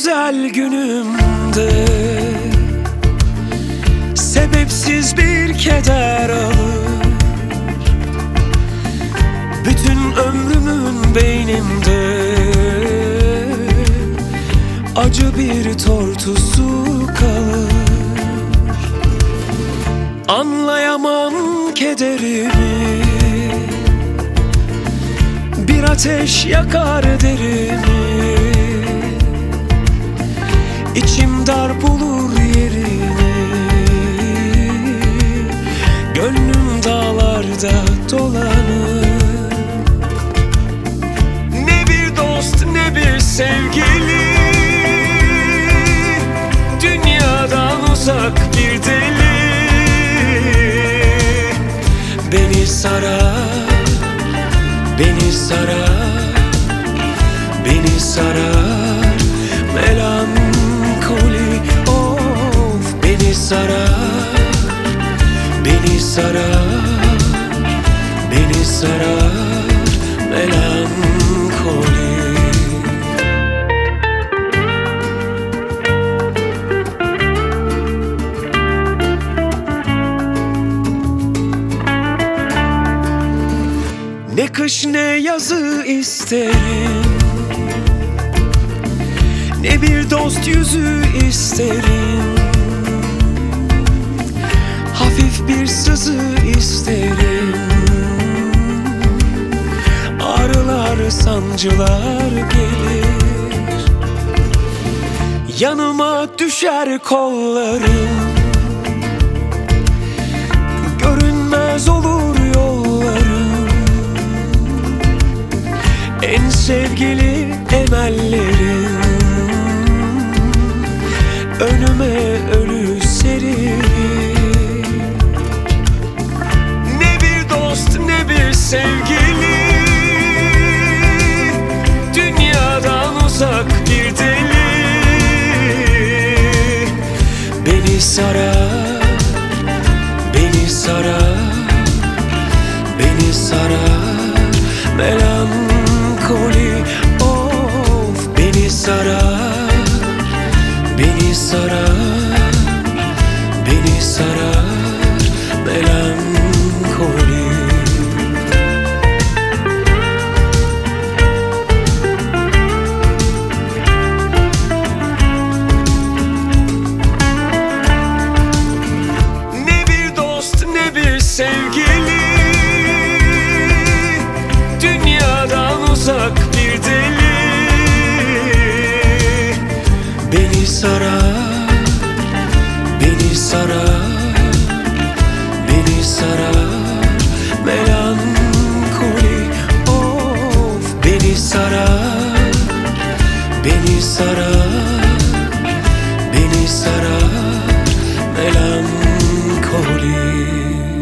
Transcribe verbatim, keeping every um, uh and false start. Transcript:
güzel günümde sebepsiz bir keder alır. Bütün ömrümün beynimde acı bir tortusu kalır. Anlayamam kederimi, bir ateş yakar derimi. İçim dar bulur yerini, gönlüm dağlarda dolanır. Ne bir dost ne bir sevgili, dünyadan uzak bir deli. Beni sarar, beni sarar, beni sarar melankoli. Of, beni sarar, beni sarar, beni sarar melankoli. Ne kış ne yazı isterim, ne bir dost yüzü isterim. Hafif bir sızı isterim, ağrılar sancılar gelir. Yanıma düşer kollarım, görünmez olur yollarım. En sevgili emellerim önüme ölü serir. Ne bir dost ne bir sevgili, dünyadan uzak bir deli. Beni sarar, beni sarar, beni sarar melankoli. Of, beni sarar, beni sarar, beni sarar melankoli. Ne bir dost ne bir sevgili, dünyadan uzak bir deli. Beni sarar, beni sarar, beni sarar melankoli. Of, beni sarar, beni sarar, beni sarar melankoli.